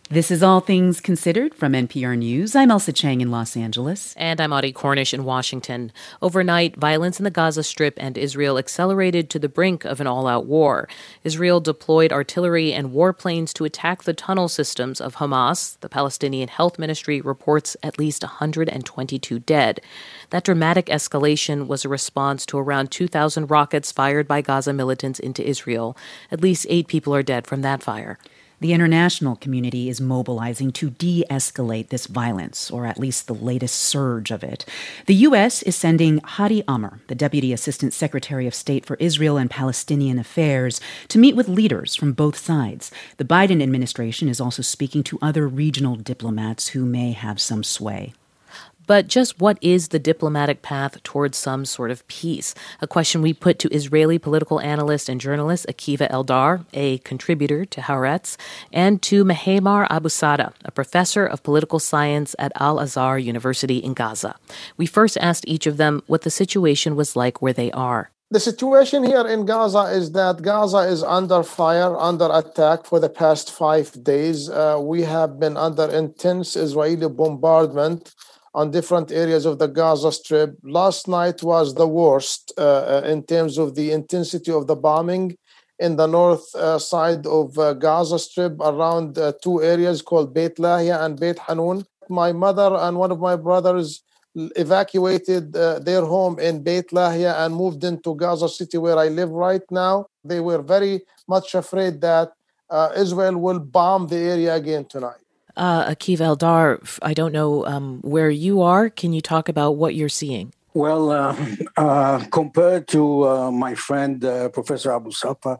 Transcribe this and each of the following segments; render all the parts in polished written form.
This is All Things Considered from NPR News. I'm Elsa Chang in Los Angeles. And I'm Audie Cornish in Washington. Overnight, violence in the Gaza Strip and Israel accelerated to the brink of an all-out war. Israel deployed artillery and warplanes to attack the tunnel systems of Hamas. The Palestinian Health Ministry reports at least 122 dead. That dramatic escalation was a response to around 2,000 rockets fired by Gaza militants into Israel. At least 8 people are dead from that fire. The international community is mobilizing to de-escalate this violence, or at least the latest surge of it. The U.S. is sending Hadi Amr, the Deputy Assistant Secretary of State for Israel and Palestinian Affairs, to meet with leaders from both sides. The Biden administration is also speaking to other regional diplomats who may have some sway. But just what is the diplomatic path towards some sort of peace? A question we put to Israeli political analyst and journalist Akiva Eldar, a contributor to Haaretz, and to Mehamar Abusada, a professor of political science at Al-Azhar University in Gaza. We first asked each of them what the situation was like where they are. The situation here in Gaza is that Gaza is under fire, under attack for the past 5 days. We have been under intense Israeli bombardment on different areas of the Gaza Strip. Last night was the worst in terms of the intensity of the bombing in the north side of Gaza Strip around 2 areas called Beit Lahia and Beit Hanun. My mother and one of my brothers evacuated their home in Beit Lahia and moved into Gaza City where I live right now. They were very much afraid that Israel will bomb the area again tonight. Akiva Eldar, I don't know where you are. Can you talk about what you're seeing? Well, compared to my friend, Professor Abusada,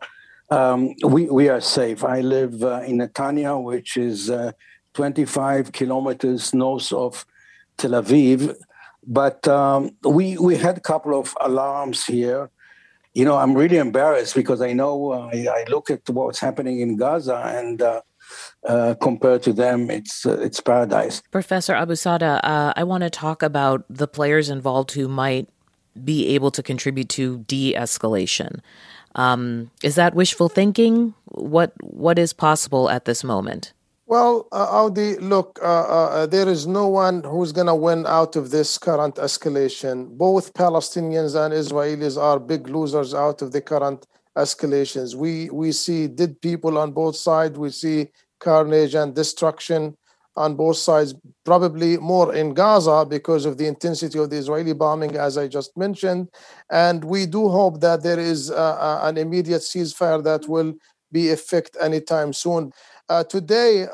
we are safe. I live in Netanya, which is 25 kilometers north of Tel Aviv. But we had a couple of alarms here. You know, I'm really embarrassed because I know I look at what's happening in Gaza and compared to them, it's paradise. Professor Abusada, I want to talk about the players involved who might be able to contribute to de-escalation. Is that wishful thinking? What is possible at this moment? Well, Audi, look, there is no one who's going to win out of this current escalation. Both Palestinians and Israelis are big losers out of the current escalations. We see dead people on both sides. We see carnage and destruction on both sides, probably more in Gaza because of the intensity of the Israeli bombing, as I just mentioned. And we do hope that there is an immediate ceasefire that will be effect anytime soon. Today,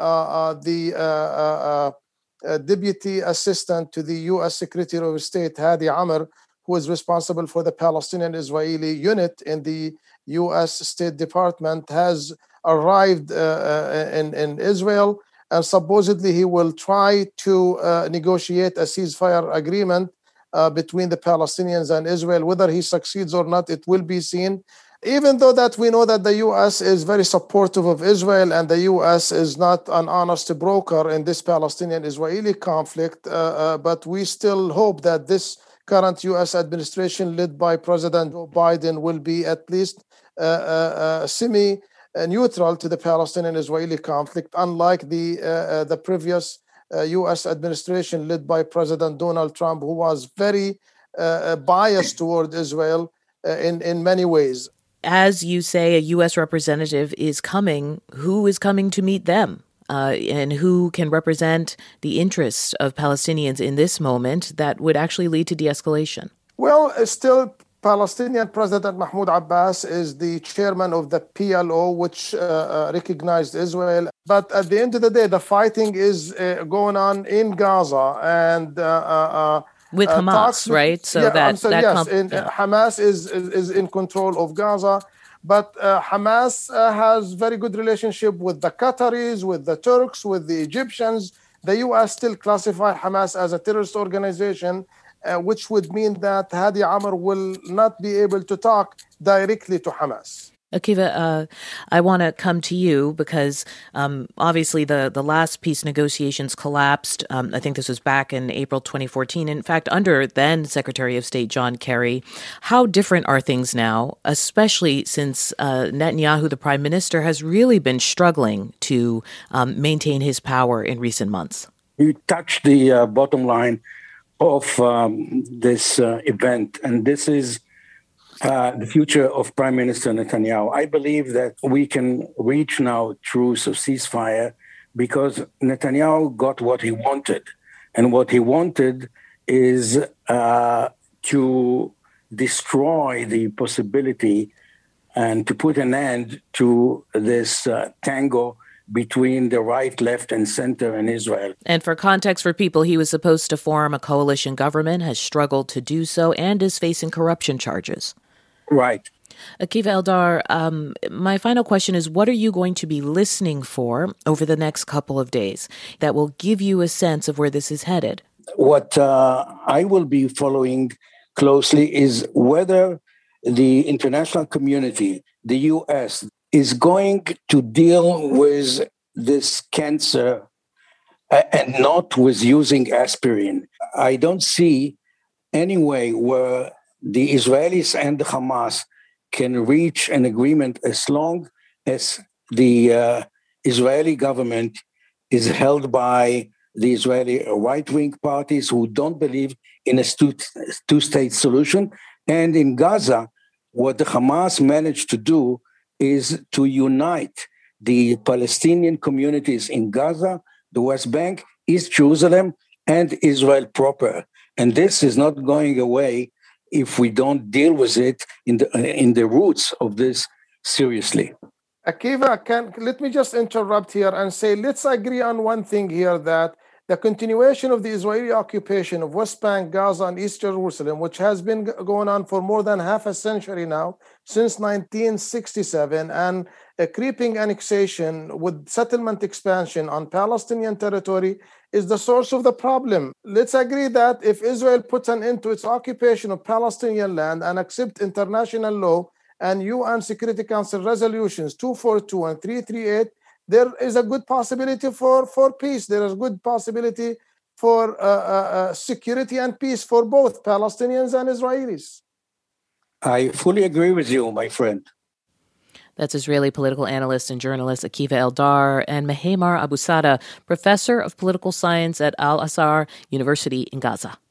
the Deputy Assistant to the U.S. Secretary of State, Hadi Amr, who is responsible for the Palestinian-Israeli unit in the U.S. State Department, has arrived in Israel, and supposedly he will try to negotiate a ceasefire agreement between the Palestinians and Israel. Whether he succeeds or not, it will be seen. Even though that we know that the U.S. is very supportive of Israel and the U.S. is not an honest broker in this Palestinian-Israeli conflict, but we still hope that this current U.S. administration led by President Joe Biden will be at least semi-neutral to the Palestinian-Israeli conflict, unlike the previous U.S. administration led by President Donald Trump, who was very biased toward Israel in many ways. As you say, a U.S. representative is coming. Who is coming to meet them? And who can represent the interests of Palestinians in this moment that would actually lead to de-escalation? Well, still, Palestinian President Mahmoud Abbas is the chairman of the PLO, which recognized Israel. But at the end of the day, the fighting is going on in Gaza and with Hamas, right? So Hamas is in control of Gaza, but Hamas has very good relationship with the Qataris, with the Turks, with the Egyptians. The U.S. still classify Hamas as a terrorist organization, which would mean that Hadi Amr will not be able to talk directly to Hamas. Akiva, I want to come to you because obviously the last peace negotiations collapsed. I think this was back in April 2014. In fact, under then Secretary of State John Kerry. How different are things now, especially since Netanyahu, the prime minister, has really been struggling to maintain his power in recent months? You touched the bottom line of this event, and this is the future of Prime Minister Netanyahu. I believe that we can reach now truce of ceasefire because Netanyahu got what he wanted. And what he wanted is to destroy the possibility and to put an end to this tango between the right, left, and center in Israel. And for context for people, he was supposed to form a coalition government, has struggled to do so, and is facing corruption charges. Right. Akiva Eldar, my final question is, what are you going to be listening for over the next couple of days that will give you a sense of where this is headed? What I will be following closely is whether the international community, the U.S., is going to deal with this cancer and not with using aspirin. I don't see any way where the Israelis and the Hamas can reach an agreement as long as the Israeli government is held by the Israeli right-wing parties who don't believe in a two-state solution. And in Gaza, what the Hamas managed to do is to unite the Palestinian communities in Gaza, the West Bank, East Jerusalem, and Israel proper. And this is not going away if we don't deal with it in the roots of this seriously. Akiva, let me just interrupt here and say, let's agree on one thing here, that the continuation of the Israeli occupation of West Bank, Gaza, and East Jerusalem, which has been going on for more than half a century now, since 1967, and a creeping annexation with settlement expansion on Palestinian territory is the source of the problem. Let's agree that if Israel puts an end to its occupation of Palestinian land and accept international law and UN Security Council resolutions 242 and 338, there is a good possibility for peace. There is a good possibility for security and peace for both Palestinians and Israelis. I fully agree with you, my friend. That's Israeli political analyst and journalist Akiva Eldar and Mehemar Abusada, professor of political science at Al-Azhar University in Gaza.